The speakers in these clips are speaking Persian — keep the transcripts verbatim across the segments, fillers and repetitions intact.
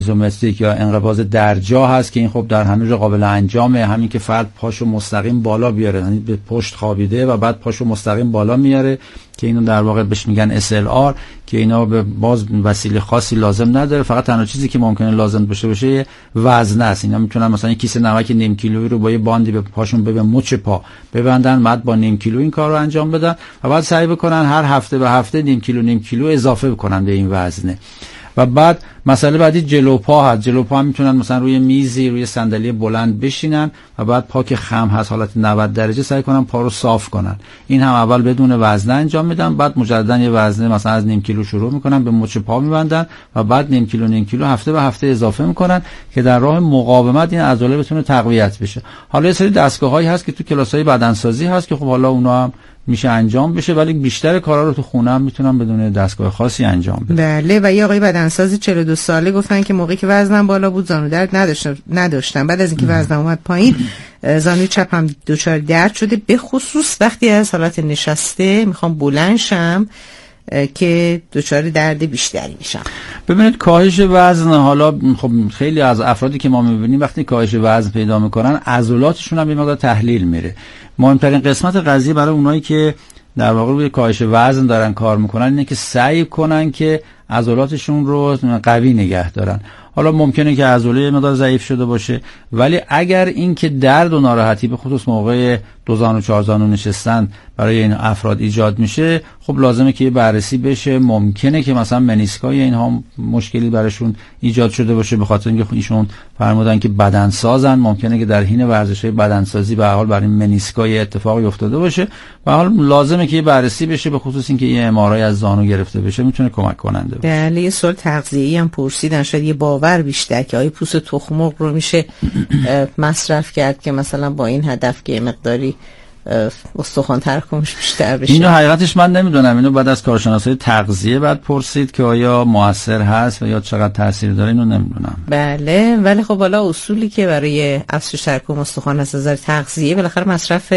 ایزومتریک یا انقباض درجا هست که این خب در همه جا قابل انجامه. همین که فرد پاشو مستقیم بالا بیاره، یعنی به پشت خوابیده و بعد پاشو مستقیم بالا میاره که اینو در واقع بهش میگن اس ال آر، که اینا به باز وسیله خاصی لازم نداره. فقط تنها چیزی که ممکنه لازم باشه باشه وزنه است. اینا میتونن مثلا یک کیسه نمک نیم کیلویی رو با یه باندی به پاشون به مچ پا ببندن، بعد با نیم کیلو این کار رو انجام بدن و بعد سعی بکنن هر هفته به هفته نیم کیلو نیم کیلو اضافه بکنن به این وزنه. و بعد مسئله بعدی جلو پا هست. جلو پا هم میتونن مثلا روی میزی، روی صندلی بلند بشینن و بعد پا که خم هست حالت نود درجه سعی کنن پا رو صاف کنن. این هم اول بدون وزنه انجام میدن، بعد مجددا یه وزنه مثلا از نیم کیلو شروع میکنن به مچ پا میبندن و بعد نیم کیلو نیم کیلو هفته به هفته اضافه میکنن که در راه مقاومت این عضله بتونه تقویت بشه. حالا یه سری دستگاه‌هایی هست که تو کلاس‌های بدنسازی هست که خب حالا اونا هم میشه انجام بشه، ولی بیشتر کارا رو تو خونه هم میتونم بدون دستگاه خاصی انجام بدم. بله. و یه آقای بدنسازی چهل و دو ساله گفتن که موقعی که وزنم بالا بود زانو درد نداشتم نداشتم بعد از اینکه وزنم اومد پایین زانوی چپم دچار درد شده، به خصوص وقتی از حالت نشسته میخوام بلند شم که دچار درد بیشتری میشم. ببینید کاهش وزن، حالا خب خیلی از افرادی که ما میبینیم وقتی کاهش وزن پیدا میکنن عضلاتشون هم یه مقدار تحلیل میره. مهمترین قسمت قضیه برای اونایی که در واقع روی کاهش وزن دارن کار میکنن اینه که سعی کنن که عضلاتشون رو قوی نگه دارن. حالا ممکنه که عضله یه مقدار ضعیف شده باشه، ولی اگر این که درد و ناراحتی به خصوص موقع دو زانو چهار زانو نشستن برای این افراد ایجاد میشه، خب لازمه که یه بررسی بشه. ممکنه که مثلا منیسکای اینها مشکلی براشون ایجاد شده باشه به خاطر اینکه ایشون فرمودن که بدن سازن، ممکنه که در حین ورزش‌های بدنسازی به هر حال برای منیسکای اتفاقی افتاده باشه. به هر حال لازمه که یه بررسی بشه، به خصوص اینکه یه ام آر آی از زانو گرفته بشه میتونه کمک کننده باشه. بله. یه سوال تغذیه‌ای هم پرسیدن، شاید یه باور بیشتر که آیا پوست تخم مرغ رو میشه مصرف کرد که مثلا با این هدف که مقداری استخوان تراکمش بیشتر بشه. اینو حقیقتش من نمیدونم، اینو بعد از کارشناسای تغذیه بعد پرسید که آیا موثر هست و یا چقدر تاثیر داره، اینو نمیدونم. بله. ولی خب حالا اصولی که برای افزایش تراکم استخوان از نظر تغذیه بالاخره مصرف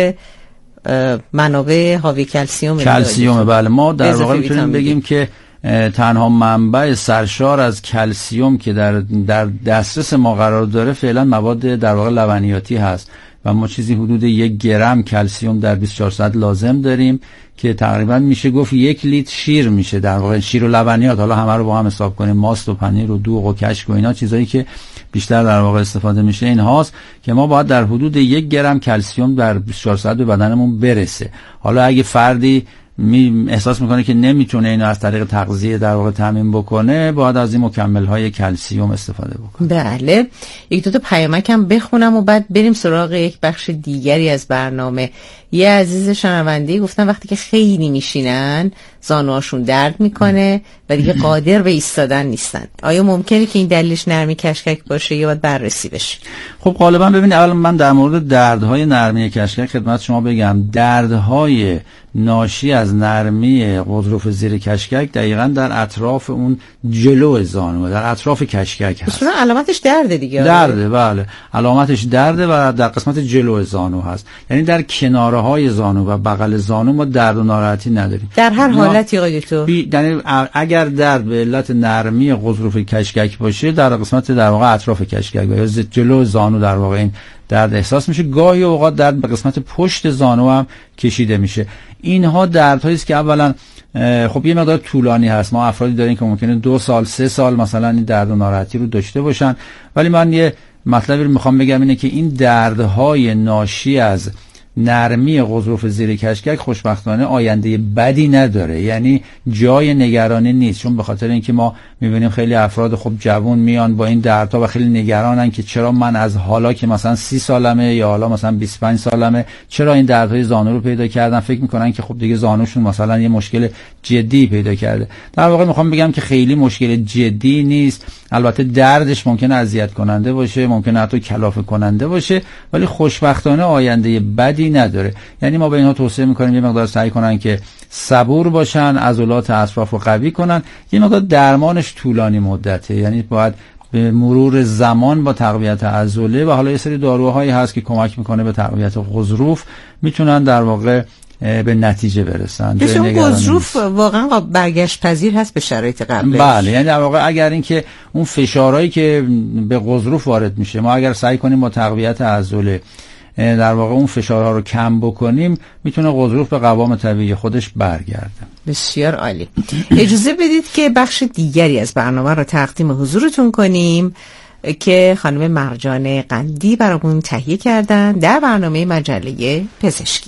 منابع حاوی کلسیم کلسیوم. بله ما در واقع میتونیم بگیم که تنها منبع سرشار از کلسیوم که در در دسترس ما قرار داره فعلا مواد در واقع لبنیاتی هست و ما چیزی حدود یک گرم کلسیوم در بیست و چهار ساعت لازم داریم که تقریبا میشه گفت یک لیتر شیر میشه. در واقع شیر و لبنیات، حالا همه رو با هم حساب کنیم، ماست و پنیر و دوغ و کشک و اینا چیزایی که بیشتر در واقع استفاده میشه این هاست که ما باید در حدود یک گرم کلسیوم در بیست و چهار ساعت به بدنمون برسه. حالا اگه فردی می احساس میکنه که نمیتونه اینو از طریق تغذیه در واقع تامین بکنه، باید از این مکمل های کلسیوم استفاده بکنه. بله. یک دو تا پیامک هم بخونم و بعد بریم سراغ یک بخش دیگری از برنامه. یه عزیز شنونده گفتن وقتی که خیلی میشینن زانوهاشون درد میکنه و دیگه قادر به ایستادن نیستن. آیا ممکنه که این دلیلش نرمی کشکک باشه یا باید بررسی بشه؟ خب غالبا ببینید اول من در مورد دردهای نرمی کشکک خدمت شما بگم. دردهای ناشی از نرمی غضروف زیر کشکک دقیقاً در اطراف اون جلو زانو، در اطراف کشکک هست. اصلا علامتش درده دیگه. درده. بله علامتش درده و در قسمت جلو زانو هست، یعنی در کناره های زانو و بغل زانو ما درد و ناراحتی نداریم در هر حالتی. آقای دکتر یعنی اگر درد به علت نرمی غضروف کشکک باشه در قسمت در واقع اطراف کشکک یا جلو زانو در واقع این درد احساس میشه. گاهی اوقات درد به قسمت پشت زانو هم کشیده میشه. اینها دردهایی است که اولا خب یه مقدار طولانی هست. ما افرادی داریم که ممکنه دو سال سه سال مثلا این درد و ناراحتی رو داشته باشن، ولی من یه مطلبی رو میخوام بگم اینه که این دردهای ناشی از نرمی غضروف زیر کشکک خوشبختانه آینده بدی نداره، یعنی جای نگرانی نیست. چون به خاطر اینکه ما میبینیم خیلی افراد خب جوان میان با این دردها و خیلی نگرانن که چرا من از حالا که مثلا سی سالمه یا حالا مثلا بیست و پنج سالمه چرا این دردهای زانو رو پیدا کردن، فکر میکنن که خب دیگه زانوشون مثلا یه مشکل جدی پیدا کرده. در واقع میخوام بگم که خیلی مشکل جدی نیست. البته دردش ممکنه اذیت کننده باشه، ممکنه حتی کلافه کننده باشه، ولی خوشبختانه آینده بدی نداره. یعنی ما به اینها توصیه میکنیم یه مقدار سعی کنن که صبور باشن، عضلات اطراف رو قوی کنن. یه مقدار درمانش طولانی مدته، یعنی باید به مرور زمان با تقویت عضله و حالا یه سری داروهایی هست که کمک میکنه به تقویت غضروف میتونن در واقع به نتیجه برسن. پس اون غضروف واقعا برگشت پذیر هست به شرایط قبلش؟ بله، یعنی در واقع اگر اینکه اون فشارهایی که به غضروف وارد میشه، ما اگر سعی کنیم با تقویت عضله در واقع اون فشارها رو کم بکنیم، میتونه غضروف به قوام طبیعی خودش برگرده. بسیار عالی. اجازه بدید که بخش دیگری از برنامه رو تقدیم حضورتون کنیم که خانم مرجان قندی برامون تهیه کردن در برنامه مجله پزشکی.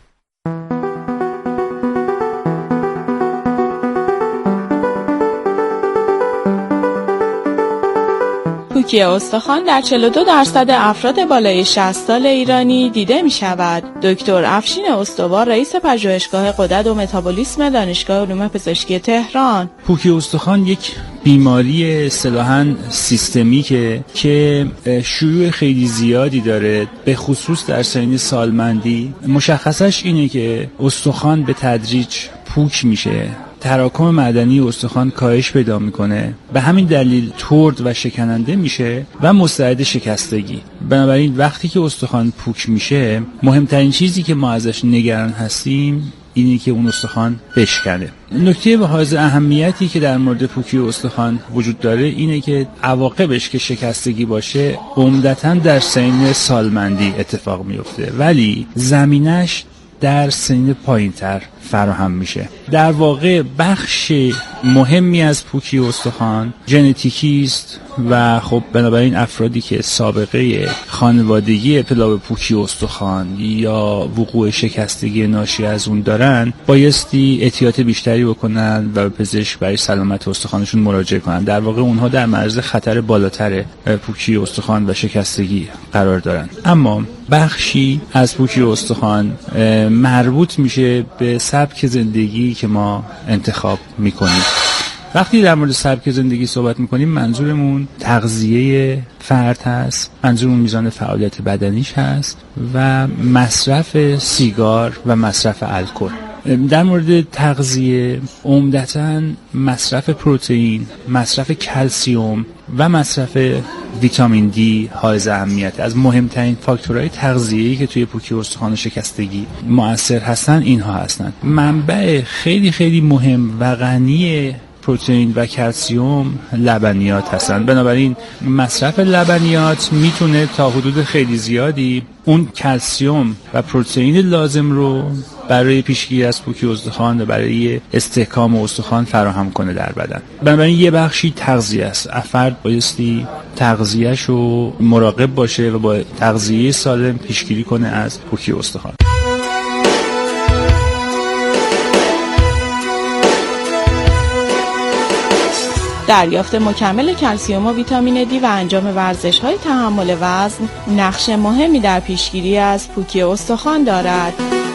پوکی استخوان در چهل و دو درصد افراد بالای شصت سال ایرانی دیده می شود. دکتر افشین استوار، رئیس پژوهشگاه غدد و متابولیسم دانشگاه علوم پزشکی تهران: پوکی استخوان یک بیماری اصطلاحاً سیستمیکه که شیوع خیلی زیادی داره، به خصوص در سن سالمندی. مشخصش اینه که استخوان به تدریج پوک میشه، تراکم معدنی استخوان کاهش پیدا میکنه، به همین دلیل ترد و شکننده میشه و مستعد شکستگی. بنابراین وقتی که استخوان پوک میشه، مهمترین چیزی که ما ازش نگران هستیم اینی که اون استخوان بشکنه. نکته به حائز اهمیتی که در مورد پوکی استخوان وجود داره اینه که عواقبش که شکستگی باشه عمدتاً در سن سالمندی اتفاق میفته، ولی زمینش در سن پایین‌تر فراهم میشه. در واقع بخش مهمی از پوکی استخوان ژنتیکی است و خب بنابراین افرادی که سابقه خانوادگی ابتلا به پوکی استخوان یا وقوع شکستگی ناشی از اون دارن، بایستی احتیاط بیشتری بکنن و به پزشک برای سلامت استخوانشون مراجعه کنن. در واقع اونها در معرض خطر بالاتر پوکی استخوان و شکستگی قرار دارن. اما بخشی از پوکی استخوان مربوط میشه به سبک زندگی که ما انتخاب میکنیم. وقتی در مورد سبک زندگی صحبت میکنیم، منظورمون تغذیه فرد هست، منظورمون میزان فعالیت بدنیش هست و مصرف سیگار و مصرف الکل. در مورد تغذیه عمدتاً مصرف پروتئین، مصرف کلسیوم و مصرف ویتامین دی حائز اهمیت. از مهمترین فاکتورهای تغذیه‌ای که توی پوکی استخوان و شکستگی مؤثر هستن اینها هستن. منبع خیلی خیلی مهم و غنی پروتئین و کلسیوم لبنیات هستن. بنابراین مصرف لبنیات میتونه تا حدود خیلی زیادی اون کلسیوم و پروتئین لازم رو برای پیشگیری از پوکی استخوان و برای استحکام استخوان فراهم کنه در بدن. بنابراین یه بخشی تغذیه است. افراد بایستی تغذیه‌اش رو مراقب باشه و با تغذیه سالم پیشگیری کنه از پوکی استخوان. دریافت مکمل کلسیم و ویتامین دی و انجام ورزش‌های تحمل وزن نقش مهمی در پیشگیری از پوکی استخوان دارد.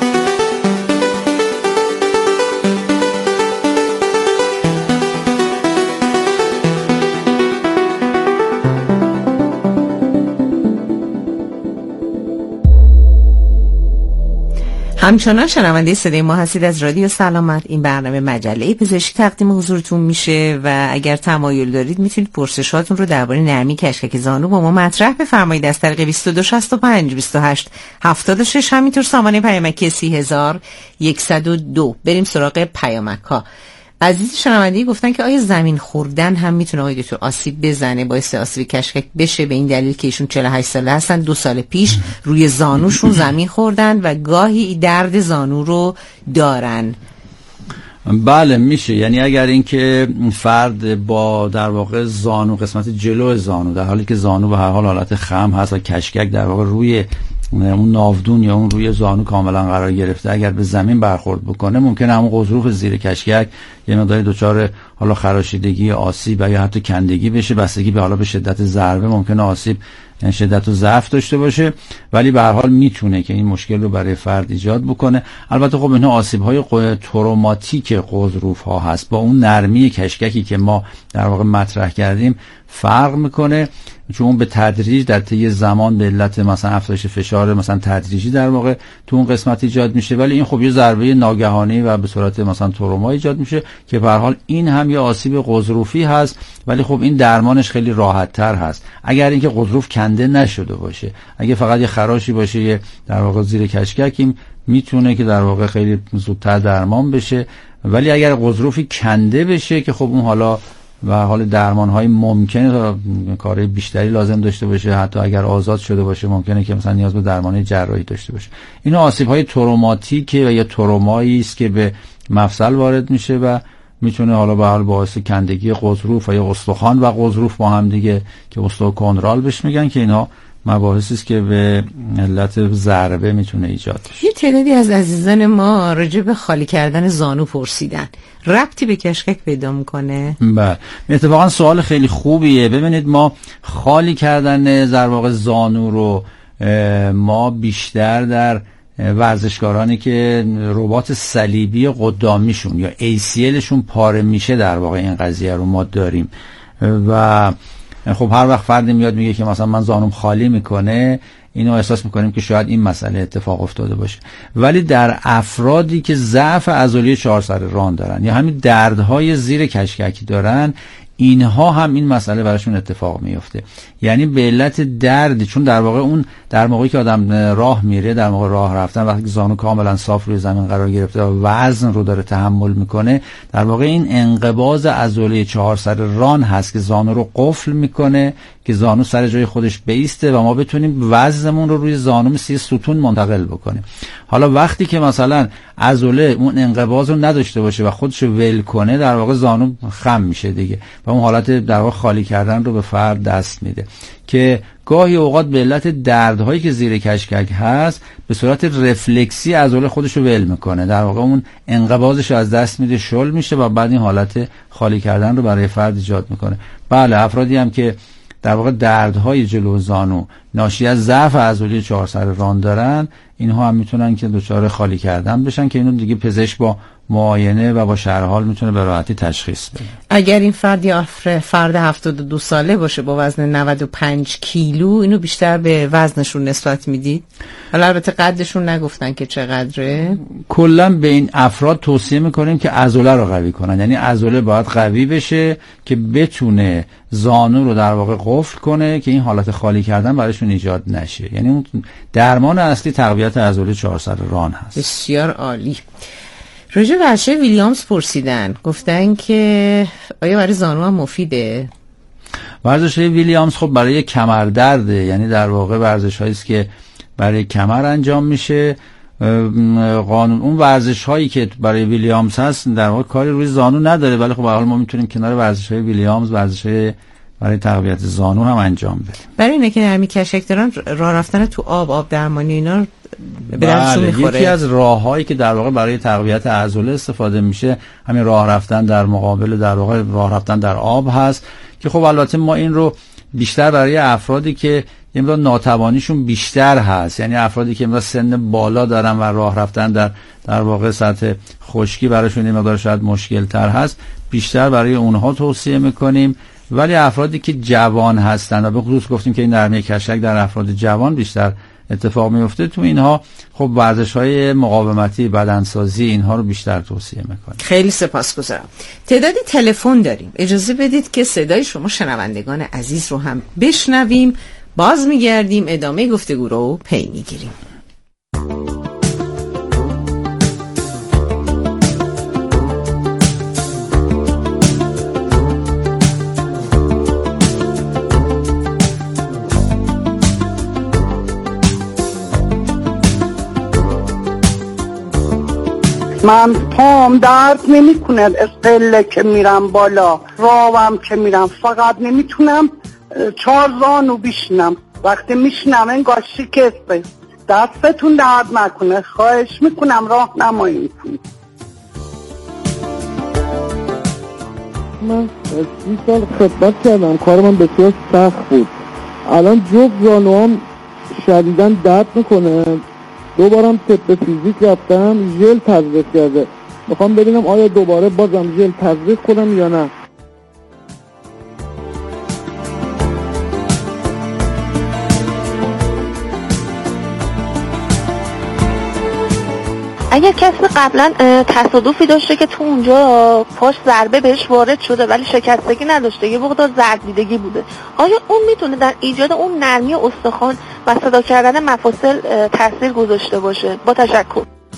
همچنان شنونده صدای ما هستید از رادیو سلامت. این برنامه مجله پزشکی تقدیم حضورتون میشه و اگر تمایل دارید میتونید پرسشاتون رو درباره نرمی کشکک زانو با ما مطرح بفرمایید از طریق بیست و دو شصت و پنج بیست و هشت هفتاد و شش، همینطور سامانه پیامکی سی هزار و صد و دو. بریم سراغ پیامک ها. عزیز شنونده‌ای گفتن که آیا زمین خوردن هم میتونه آقای دکتر آسیب بزنه، باعث آسیب کشکک بشه، به این دلیل که ایشون چهل و هشت ساله هستن، دو سال پیش روی زانوشون زمین خوردن و گاهی درد زانو رو دارن؟ بله میشه. یعنی اگر اینکه فرد با در واقع زانو، قسمت جلو زانو، در حالی که زانو به هر حال حالت خم هست و کشکک در واقع روی اون ناودون یا اون روی زانو کاملا قرار گرفته، اگر به زمین برخورد بکنه ممکنه همون غضروف زیر کشکک یه مقدار دچار حالا خراشیدگی، آسیب یا حتی کندگی بشه. بستگی به حالا به شدت ضربه ممکنه آسیب یعنی شدت و ضعف داشته باشه، ولی به هر حال میتونه که این مشکل رو برای فرد ایجاد بکنه. البته خب اینها آسیب‌های تروماتیک غضروف ها هست، با اون نرمی کشککی که ما در واقع مطرح کردیم فرق میکنه، چون اون به تدریج در طی زمان به علت مثلا افزایش فشار مثلا تدریجی در واقع تو اون قسمت ایجاد میشه، ولی این خب یه ضربه ناگهانی و به صورت مثلا تروما ایجاد میشه که به هر حال این هم یه آسیب غضروفی هست، ولی خب این درمانش خیلی راحت تر هست اگر اینکه غضروف کنده نشده باشه. اگه فقط یه خراشی باشه یه در واقع زیر کشکک، این میتونه که در واقع خیلی زودتر درمان بشه. ولی اگر غضروفی کنده بشه که خب اون حالا و حال درمان‌های ممکنه تا کارهای بیشتری لازم داشته باشه، حتی اگر آزاد شده باشه ممکنه که مثلا نیاز به درمان جراحی داشته باشه. اینا آسیب‌های تروماتیکه و یا ترومایی است که به مفصل وارد میشه و میتونه حالا به حال باعث کندگی غضروف و یا استخوان و غضروف با هم دیگه که اوستئوکوندرال بهش میگن، که اینا مباحثی است که به علت ضربه میتونه ایجاد بشه. یه تعدادی از عزیزان ما راجع به خالی کردن زانو پرسیدن، ربطی به کشکک پیدا میکنه؟ بله، اتفاقا سوال خیلی خوبیه. ببینید ما خالی کردن در واقع زانو رو ما بیشتر در ورزشکارانی که رباط صلیبی قدامیشون یا ای سی الشون پاره میشه در واقع این قضیه رو ما داریم. و خب هر وقت فردی میاد میگه که مثلا من زانوم خالی میکنه، اینو احساس میکنیم که شاید این مسئله اتفاق افتاده باشه. ولی در افرادی که ضعف عضله چهارسر ران دارن یا همین دردهای زیر کشککی دارن، اینها هم این مسئله براشون اتفاق میفته. یعنی به علت درد، چون در واقع اون در موقعی که آدم راه میره، در موقع راه رفتن وقتی زانو کاملا صاف روی زمین قرار گرفته و وزن رو داره تحمل میکنه، در واقع این انقباض عضله چهارسر ران هست که زانو رو قفل میکنه که زانو سر جای خودش بیسته و ما بتونیم وزنمون رو روی زانو مثل ستون منتقل بکنیم. حالا وقتی که مثلا عضله اون انقباض رو نداشته باشه و خودش رو ول کنه، در واقع زانو خم میشه دیگه و اون حالت در واقع خالی کردن رو به فرد دست میده که گاهی اوقات به علت دردهایی که زیر کشکک هست به صورت رفلکسی عضله خودش رو ول میکنه، در واقع اون انقباضش از دست میده، شل میشه و بعد این حالت خالی کردن رو برای فرد ایجاد میکنه. بله، افرادی هم که در واقع دردهای جلو زانو ناشی از ضعف عضله چهارسر ران دارن، اینها هم میتونن که دچار خالی کردن بشن که اینو دیگه پزشک با معاینه و با شرح حال میتونه به راحتی تشخیص بده. اگر این فرد یا فرد هفتاد و دو ساله باشه با وزن نود و پنج کیلو، اینو بیشتر به وزنشون نسبت میدید؟ حالا البته قدشون نگفتن که چقدره. کلا به این افراد توصیه میکنیم که عضله رو قوی کنن، یعنی عضله باید قوی بشه که بتونه زانو رو در واقع قفل کنه که این حالت خالی کردن براشون ایجاد نشه. یعنی اون درمان اصلی تقویت عضله چهارسر ران هست. بسیار عالی. راجع به ورزش ویلیامز پرسیدن، گفتن که آیا برای زانو هم مفیده؟ ورزش ویلیامز خب برای کمردرده، یعنی در واقع ورزش هایی است که برای کمر انجام میشه. قانون اون ورزش هایی که برای ویلیامز هست در واقع کاری روی زانو نداره، ولی خب به هر حال ما میتونیم کنار ورزش های ویلیامز ورزش های برای تقویت زانو هم انجام بدیم. برای اینه که نرمی کشک دارن، راه رفتن تو آب، آب درمانی اینا به دردشون میخوره. یکی از راههایی که در واقع برای تقویت عضله استفاده میشه همین راه رفتن در مقابل در واقع راه رفتن در آب هست که خب البته ما این رو بیشتر برای افرادی که یه مقدار ناتوانیشون بیشتر هست، یعنی افرادی که مقدار سن بالا دارن و راه رفتن در در واقع سطح خشکی براشون یه مقدار شاید مشکل تر هست، بیشتر برای اونها توصیه میکنیم. ولی افرادی که جوان هستن و به خصوص گفتیم که این نرمی کشک در افراد جوان بیشتر اتفاق میفته، تو اینها خب ورزش‌های مقاومتی، بدنسازی، اینها رو بیشتر توصیه میکنیم. خیلی سپاسگزارم. تعدادی تلفن داریم، اجازه بدید که صدای شما شنوندگان عزیز رو هم بشنویم. باز میگردیم ادامه گفتگو رو پی میگیریم. من پام درد نمی کنه، اسقله که میرم بالا، راوم که میرم، فقط نمیتونم چهار زانو بشینم. وقتی میشینم انگار شکسته. دستتون درد نکنه، خواهش میکنم راه نمایی میکنید. من سی سال خدمت کردم، کار من بسیار سخت بود. الان جفت زانوام شدیداً درد میکنه. دوبارم طب فیزیک رفتم، ژل تزریق کرده. میخوام ببینم آیا دوباره بازم ژل تزریق کنم یا نه. اگر کسی قبلا تصادفی داشته که تو اونجا پاش ضربه بهش وارد شده ولی شکستگی نداشته، یه مقدار ضربیدگی بوده، آیا اون میتونه در ایجاد اون نرمی استخوان و صدا کردن مفاصل تاثیر گذاشته باشه؟ با تشکر.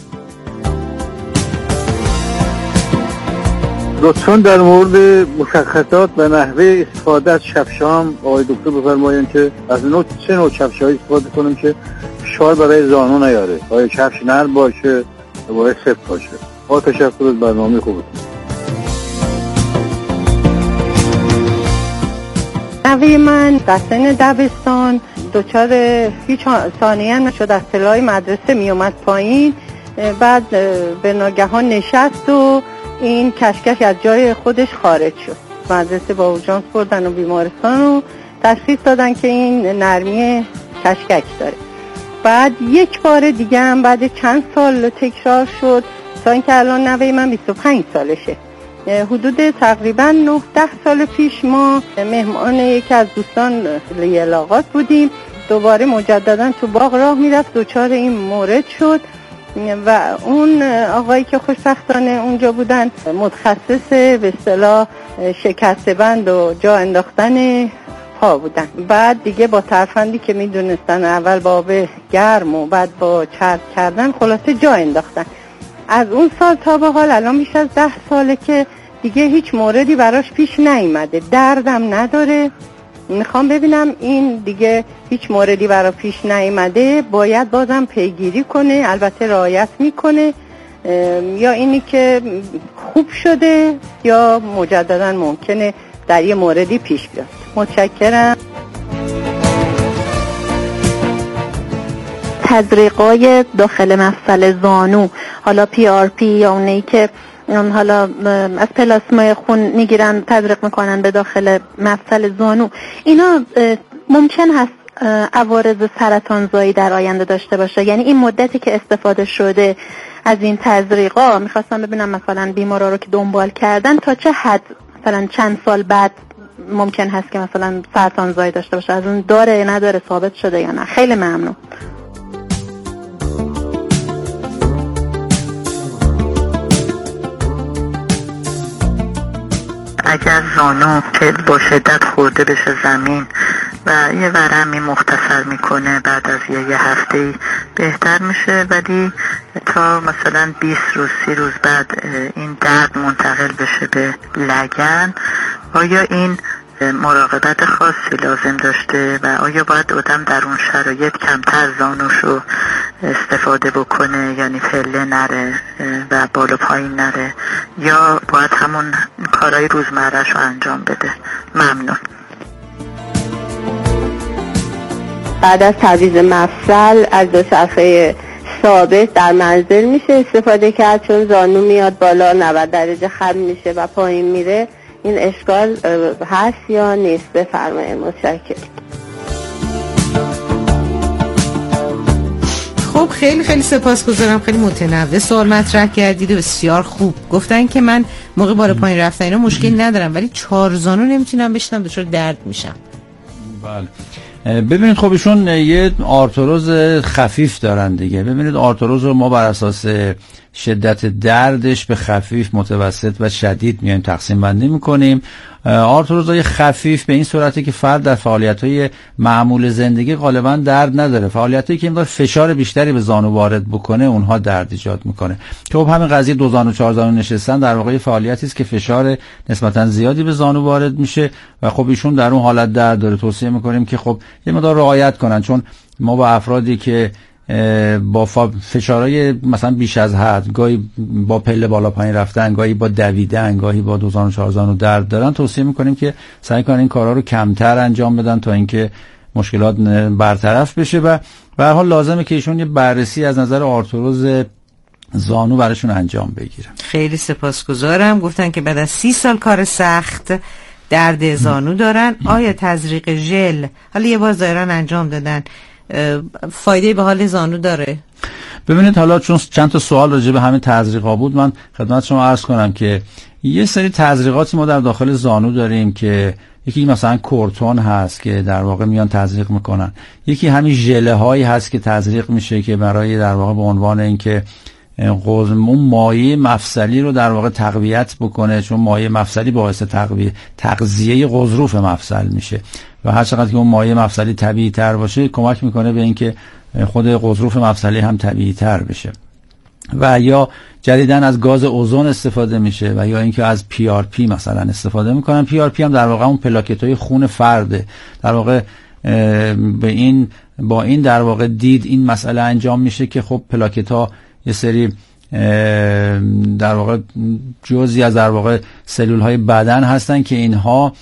لطفاً در مورد مشخصات و نحوه استفاده از کفشام آقای دکتر بفرمایید که از نوع چه نوع کفشایی استفاده کنیم که فشار برای زانو نیاره، آیا کفش نرم باشه یا باید سفت باشه. با تشکر از برنامه خوبتون. نوه من در سن دبستان دچار هیچ ثانیه هم نشد، از طلای مدرسه می اومد پایین، بعد به ناگهان نشست و این کشکش از جای خودش خارج شد. مدرسه با اورژانس بردن و بیمارستان و تشخیص دادن که این نرمی کشکش داره. بعد یک بار دیگه هم بعد چند سال تکرار شد تا اینکه الان نوه من بیست و پنج سالشه. حدود تقریبا نه ده سال پیش ما مهمان یکی از دوستان لیلاقات بودیم، دوباره مجددا تو باغ راه میرفت، دچار این مورد شد و اون آقایی که خوشبختانه اونجا بودن متخصص به اصطلاح شکست بند و جا انداختن پا بودن. بعد دیگه با ترفندی که میدونستن اول با آب گرم و بعد با چرب کردن خلاصه جا انداختن. از اون سال تا به حال الان بیش از ده ساله که دیگه هیچ موردی براش پیش نیامده، دردم نداره. میخوام ببینم این دیگه هیچ موردی برای پیش نیامده، باید بازم پیگیری کنه، البته رعایت میکنه، یا اینی که خوب شده یا مجددا ممکنه در یه موردی پیش بیاد. متشکرم. تزریقای داخل مفصل زانو، حالا پی آر پی یا اونایی که حالا از پلاسمای خون میگیرن تزریق میکنن به داخل مفصل زانو، اینا ممکن هست عوارض سرطانزایی در آینده داشته باشه؟ یعنی این مدتی که استفاده شده از این تزریقا، میخواستم ببینم مثلا بیمارا رو که دنبال کردن تا چه حد مثلا چند سال بعد ممکن هست که مثلا سرطانزایی داشته باشه، از اون داره نداره ثابت شده یا نه؟ خیلی ممنون. اگر زانو که با شدت خورده بشه زمین و یه ورمی مختصر میکنه، بعد از یه, یه هفته بهتر میشه، ولی تا مثلا بیست روز سی روز بعد این درد منتقل بشه به لگن، آیا این مراقبت خاصی لازم داشته و آیا باید آدم در اون شرایط کمتر زانوشو استفاده بکنه، یعنی پله نره و بالا پایین نره، یا باید همون کارهای روزمره‌اش رو انجام بده؟ ممنون. بعد از تعویض مفصل از دو صفحه ثابت در منزل میشه استفاده کرد، چون زانو میاد بالا نود درجه خم میشه و پایین میره. این اشکال هست یا نیست؟ بفرمایید. متشکرم. خب خیلی خیلی سپاسگزارم، خیلی متنوع سوال مطرح کردید و بسیار خوب. گفتن که من موقع بالا پایین رفتن اینا مشکل ندارم، ولی چهار زانو نمیتونم بشنم، دچار درد میشم. بله ببینید، خب ایشون یه آرتروز خفیف دارن دیگه. ببینید آرتروز رو ما بر اساس شدت دردش به خفیف، متوسط و شدید میایم تقسیم بندی میکنیم. آرتروزهای خفیف به این صورتی که فرد در فعالیت‌های معمول زندگی غالبا درد نداره، فعالیتایی که این فشار بیشتری به زانو وارد بکنه اونها درد ایجاد میکنه. که خب همین قضیه دو زانو چهار زانو نشستن در واقع فعالیتی است که فشار نسبتا زیادی به زانو وارد میشه و خب ایشون در اون حالت درد داره. توصیه میکنیم که خب یه مقدار رعایت کنن، چون ما با افرادی که با فشارهای مثلا بیش از حد، گاهی با پله بالا پایین رفتن، گاهی با دویدن، گاهی با دو زانو و چهار زانو درد دارن، توصیه میکنیم که سعی کنن این کارا رو کمتر انجام بدن تا اینکه مشکلات برطرف بشه. و به هر حال لازمه که ایشون یه بررسی از نظر آرتروز زانو براشون انجام بگیرن. خیلی سپاسگزارم. گفتن که بعد از سی سال کار سخت درد زانو دارن. آیا تزریق ژل حالا یه بار دایران انجام دادن فایده به حال زانو داره؟ ببینید، حالا چون چند تا سوال راجع به همین تزریقا بود، من خدمت شما عرض کنم که یه سری تزریقاتی ما در داخل زانو داریم که یکی مثلا کورتون هست که در واقع میان تزریق میکنن، یکی همین ژله هایی هست که تزریق میشه که برای در واقع به عنوان اینکه اون مایع مفصلی رو در واقع تقویت بکنه، چون مایع مفصلی باعث تقویت تغذیه غضروف مفصل میشه و هر چقدر که اون مایع مفصلی طبیعی تر باشه کمک میکنه به اینکه خود غضروف مفصلی هم طبیعی تر بشه. و یا جدیدن از گاز اوزون استفاده میشه و یا اینکه از پی آر پی مثلا استفاده میکنن. پی آر پی هم در واقع اون پلاکت‌های خون فرده. در واقع به این با این در واقع دید این مسئله انجام میشه که خب پلاکت‌ها یه سری در واقع جزئی از در واقع سلول‌های بدن هستن که اینها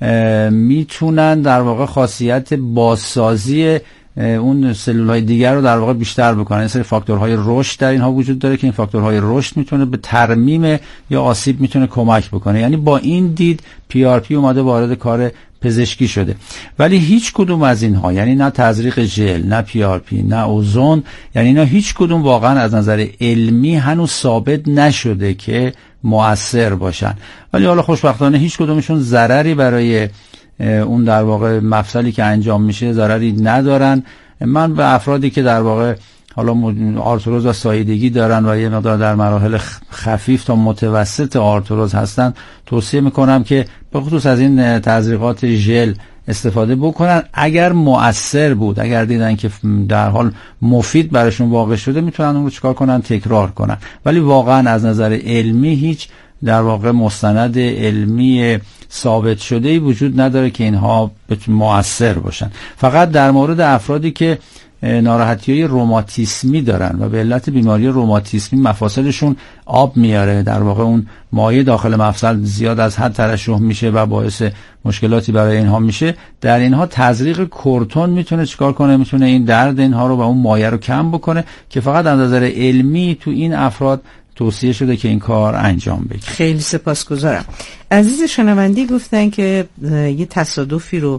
میتونن در واقع خاصیت بازسازی اون سلول‌های دیگر رو در واقع بیشتر بکنن. این سری فاکتورهای رشد در اینها وجود داره که این فاکتورهای رشد میتونه به ترمیم یا آسیب میتونه کمک بکنه. یعنی با این دید پی آر پی اومده وارد کار پزشکی شده. ولی هیچ کدوم از اینها، یعنی نه تزریق ژل، نه پی آر پی، نه اوزون، یعنی اینا هیچ کدوم واقعا از نظر علمی هنوز ثابت نشده که مؤثر باشن. ولی حالا خوشبختانه هیچ کدومشون ضرری برای اون در واقع مفصلی که انجام میشه ضرری ندارن. من به افرادی که در واقع حالا آرتروز و ساییدگی دارن و یه مقدار در مراحل خفیف تا متوسط آرتروز هستن توصیه میکنم که به خصوص از این تزریقات ژل استفاده بکنن. اگر مؤثر بود، اگر دیدن که در حال مفید براشون واقع شده، میتونن اون رو چیکار کنن؟ تکرار کنن. ولی واقعا از نظر علمی هیچ در واقع مستند علمی ثابت شده‌ای وجود نداره که اینها مؤثر باشن. فقط در مورد افرادی که ناراحتی‌های روماتیسمی دارن و به علت بیماری روماتیسمی مفاصلشون آب میاره، در واقع اون مایع داخل مفصل زیاد از حد ترشح میشه و باعث مشکلاتی برای اینها میشه، در اینها تزریق کورتون میتونه چیکار کنه؟ میتونه این درد اینها رو و اون مایع رو کم بکنه که فقط از نظر علمی تو این افراد توصیه شده که این کار انجام بشه. خیلی سپاسگزارم. عزیز شنوندی گفتن که یه تصادفی رو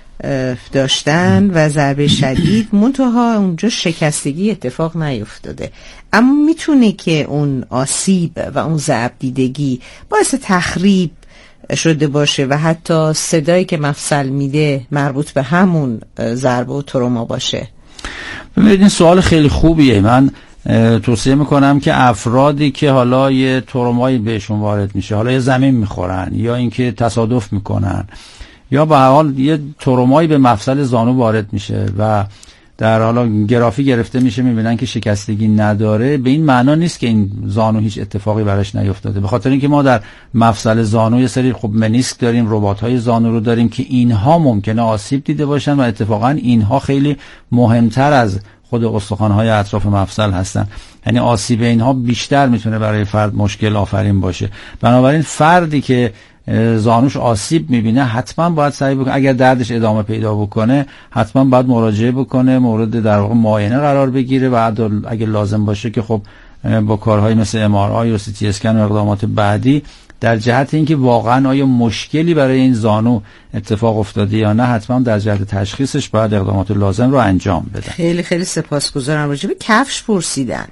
داشتن و ضربه شدید منتها اونجا شکستگی اتفاق نیفتاده، اما میتونه که اون آسیب و اون ضرب دیدگی باعث تخریب شده باشه و حتی صدایی که مفصل میده مربوط به همون ضربه و تروما باشه. ببینید این سوال خیلی خوبیه. من توصیه میکنم که افرادی که حالا یه ترومایی بهشون وارد میشه، حالا یه زمین میخورن یا اینکه تصادف میکنن یا به هر حال یه ترومایی به مفصل زانو وارد میشه و در حالا گرافی گرفته میشه میبینن که شکستگی نداره، به این معنا نیست که این زانو هیچ اتفاقی براش نیفتاده. به خاطر اینکه ما در مفصل زانو یه سری خب منیسک داریم، رباط‌های زانو رو داریم که اینها ممکنه آسیب دیده باشن و اتفاقا اینها خیلی مهمتر از خود استخوان‌های اطراف مفصل هستن. یعنی آسیب اینها بیشتر میتونه برای فرد مشکل آفرین باشه. بنابراین فردی که زانوش آسیب میبینه حتما باید سعی بکنه، اگر دردش ادامه پیدا بکنه حتما باید مراجعه بکنه، مورد در واقع معاینه قرار بگیره و اگر لازم باشه که خب با کارهای مثل ام آر آی و سی تی اسکن و اقدامات بعدی در جهت اینکه واقعا آیا مشکلی برای این زانو اتفاق افتاده یا نه، حتما در جهت تشخیصش باید اقدامات لازم رو انجام بده. خیلی خیلی سپاسگزارم. راجع به کفش پرسیدن،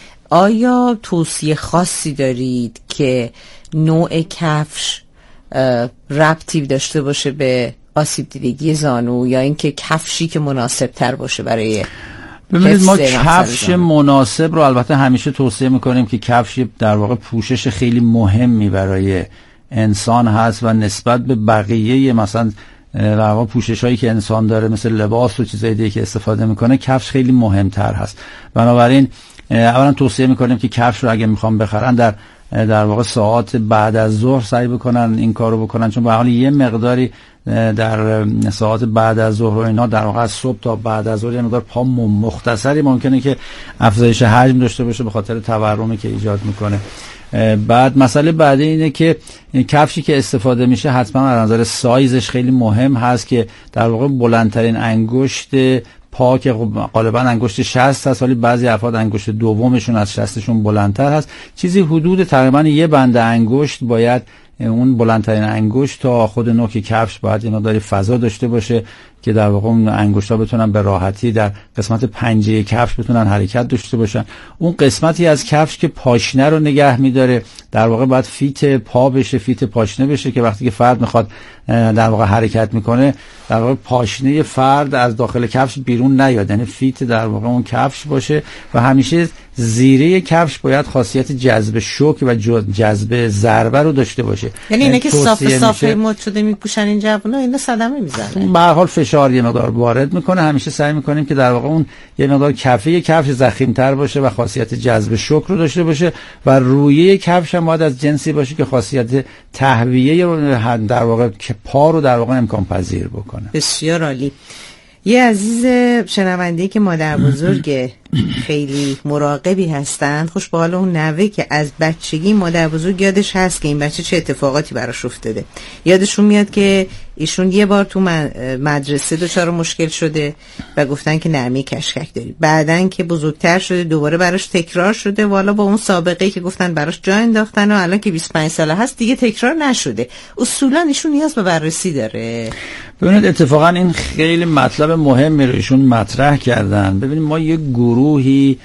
آیا توصیه خاصی دارید که نوع کفش ربطی داشته باشه به آسیب دیدگی زانو یا اینکه کفشی که مناسب تر باشه برای؟ ببینید ما کفش مناسب رو البته همیشه توصیه میکنیم که کفش در واقع پوشش خیلی مهمی برای انسان هست و نسبت به بقیه مثلا در واقع پوشش هایی که انسان داره مثل لباس و چیزای دیگه که استفاده میکنه، کفش خیلی مهمتر هست. بنابراین اولا توصیه میکنیم که کفش رو اگه میخوام بخرن در در واقع ساعات بعد از ظهر سعی بکنن این کارو بکنن، چون به حال یه مقداری در ساعات بعد از ظهر و اینا در واقع از صبح تا بعد از ظهر یه مقدار پا مختصری ممکنه که افزایش حجم داشته باشه به خاطر تورمی که ایجاد میکنه. بعد مسئله بعدی اینه که کفشی که استفاده میشه حتما از نظر سایزش خیلی مهم هست که در واقع بلندترین انگشت پا که غالبا انگشت شصت هست، ولی بعضی افراد انگشت دومشون از شصتشون بلندتر هست. چیزی حدود تقریبا یه بند انگشت باید اون بلندترین انگشت تا خود نوک کفش باید اینا داره فضا داشته باشه که در واقع اون انگشت‌ها بتونن به راحتی در قسمت پنجه کفش بتونن حرکت داشته باشن. اون قسمتی از کفش که پاشنه رو نگه می‌داره در واقع باید فیت پا بشه، فیت پاشنه بشه که وقتی که فرد میخواد در واقع حرکت میکنه در واقع پاشنه فرد از داخل کفش بیرون نیاد، یعنی فیت در واقع اون کفش باشه و همیشه زیره کفش باید خاصیت جذب شوک و جذب ضربه رو داشته باشه. یعنی اینا که صاف صاف مد شده میپوشن این جوونا، اینا صدمه میزنه. به هر حال فشار فشار یه مقدار وارد میکنه. همیشه سعی میکنیم که در واقع اون یه مقدار کفه یه کفش ضخیم‌تر باشه و خاصیت جذب شوک رو داشته باشه و رویه کفش هم باید از جنسی باشه که خاصیت تهویه رو در واقع که پا رو در واقع امکان پذیر بکنه. بسیار عالی. یه عزیز شنونده که مادر بزرگ خیلی مراقبی هستند، خوش به حال اون نوه که از بچگی مادر بزرگ یادش هست که این بچه چه اتفاقاتی براش افتاده. یادشون میاد که ایشون یه بار تو مدرسه دچار مشکل شده و گفتن که نرمی کشکک داری. بعدن که بزرگتر شده دوباره براش تکرار شده، والا با اون سابقه‌ای که گفتن براش جا انداختن و الان که بیست و پنج ساله هست دیگه تکرار نشده. اصولا ایشون نیاز به بررسی داره. ببینید اتفاقا این خیلی مطلب مهمی رو ایشون مطرح کردن. ببینید ما یه گروهی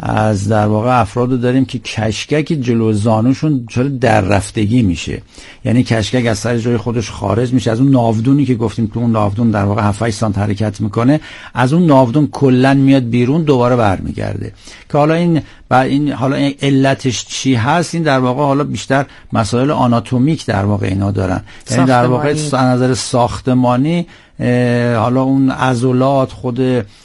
از در واقع افراد رو داریم که کشکک جلو زانوشون چرا در رفتگی میشه، یعنی کشکک از سر جای خودش خارج میشه، از اون ناودونی که گفتیم تو اون ناودون در واقع هفت هشت سانت حرکت میکنه، از اون ناودون کلا میاد بیرون دوباره برمیگرده. که حالا این و این حالا این علتش چی هست، این در واقع حالا بیشتر مسائل آناتومیک در واقع اینا دارن، یعنی در واقع از نظر ساختمانی حالا اون عضلات خود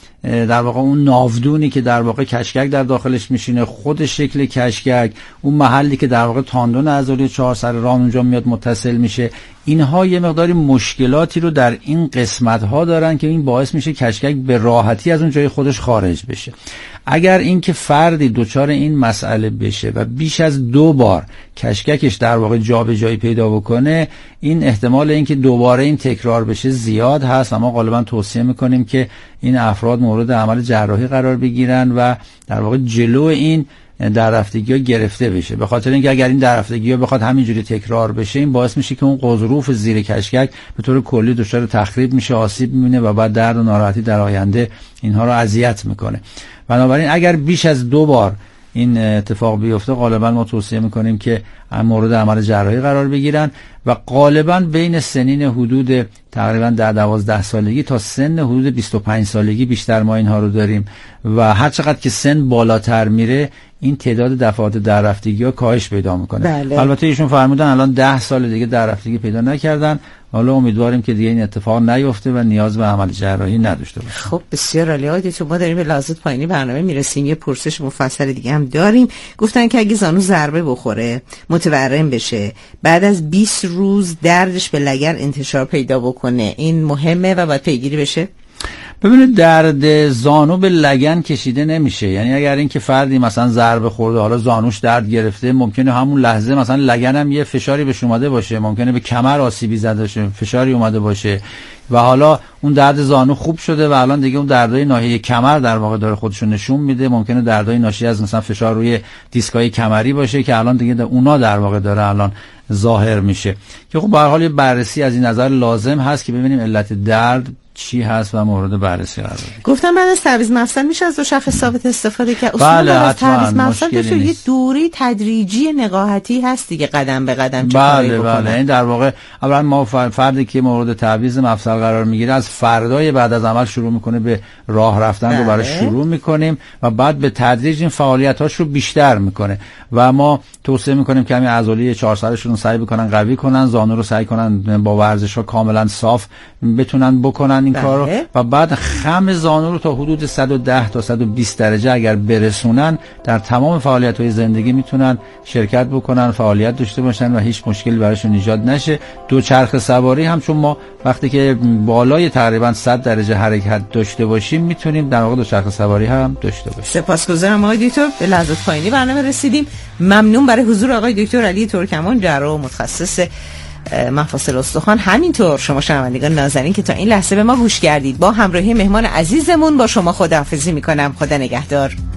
در واقع اون ناودونی که در واقع کشکک در داخلش میشینه، خود شکل کشکک، اون محلی که در واقع تاندون عضله چهار سر راه اونجا میاد متصل میشه، اینها یه مقداری مشکلاتی رو در این قسمت ها دارن که این باعث میشه کشکک به راحتی از اون جای خودش خارج بشه. اگر این که فردی دچار این مسئله بشه و بیش از دو بار کشککش در واقع جابجایی پیدا بکنه، این احتمال اینکه دوباره این تکرار بشه زیاد هست. اما غالبا توصیه میکنیم که این افراد مورد عمل جراحی قرار بگیرن و در واقع جلو این در رفتگی‌ها گرفته بشه، به خاطر اینکه اگر این در رفتگی‌ها بخواد همینجوری تکرار بشه، این باعث میشه که اون غضروف زیر کشکک به طور کلی دچار تخریب میشه، آسیب می‌بینه و بعد درد و ناراحتی در آینده اینها رو اذیت میکنه. بنابراین اگر بیش از دو بار این اتفاق بیفته، غالبا ما توصیه میکنیم که مورد عمل جراحی قرار بگیرن و غالبا بین سنین حدود تقریبا در دوازده سالگی تا سن حدود بیست و پنج سالگی بیشتر ما اینها رو داریم و هر چقدر که سن بالاتر میره این تعداد دفعات در رفتگی ها کاهش پیدا میکنه. بله. البته ایشون فرمودن الان ده سال دیگه در رفتگی پیدا نکردن، حالا امیدواریم که دیگه این اتفاق نیفته و نیاز به عمل جراحی نداشته باشه. خب بسیار عالی. آقای دکتر ما داریم به لحظات پایینی برنامه میرسیم، یه پرسش مفصل دیگه هم داریم. گفتن که اگه زانو ضربه بخوره متورم بشه، بعد از بیست روز دردش به لگن انتشار پیدا بکنه، این مهمه و باید پیگیری بشه؟ ببینید درد زانو به لگن کشیده نمیشه، یعنی اگر این که فردی مثلا ضربه خورده حالا زانوش درد گرفته، ممکنه همون لحظه مثلا لگن هم یه فشاری بهش اومده باشه، ممکنه به کمر آسیبی زده باشه، فشاری اومده باشه و حالا اون درد زانو خوب شده و الان دیگه اون دردای ناحیه کمر در واقع داره خودشون نشون میده. ممکنه دردای ناشی از مثلا فشار روی دیسکای کمری باشه که الان دیگه اونا در واقع داره الان ظاهر میشه، که خب به هر حال یه بررسی از این نظر لازم هست که ببینیم علت درد چی هست و مورد بررسی قرار بگیره. گفتم بعد از تعویض مفصل میشه از دو شاخص ثابت استفاده کرد. بله از تعویض مفصل داشته یه دوره تدریجی نقاهتی هست دیگه، قدم به قدم چه کاری بکنه. بله بله این در واقع اولا ما فردی که مورد تعویض مفصل قرار میگیره از فردای بعد از عمل شروع میکنه به راه رفتن بله. رو براش شروع میکنیم و بعد به تدریج این فعالیتاش رو بیشتر میکنه و ما توصیه میکنیم که همین عضله چهار سرشون رو سعی بکنن قوی کنن، زانو رو سعی کنن با ورزش‌ها کاملا صاف بتونن بکنن این بله. کارو و بعد خم زانو رو تا حدود صد و ده تا صد و بیست درجه اگر برسونن در تمام فعالیت‌های زندگی میتونن شرکت بکنن، فعالیت داشته باشن و هیچ مشکلی براشون ایجاد نشه. دو چرخ سواری هم چون ما وقتی که بالای تقریبا صد درجه حرکت داشته باشیم میتونیم در واقع دو چرخ سواری هم داشته باشیم. سپاسگزارم آقای دکتر. به لحظات پایینی برنامه رسیدیم. ممنون برای حضور آقای دکتر علی ترکمان، جراح متخصص مفاصل استخوان. همینطور شما شنوندگان نازنین که تا این لحظه به ما گوش کردید، با همراهی مهمان عزیزمون با شما خداحافظی میکنم. خدا نگهدار.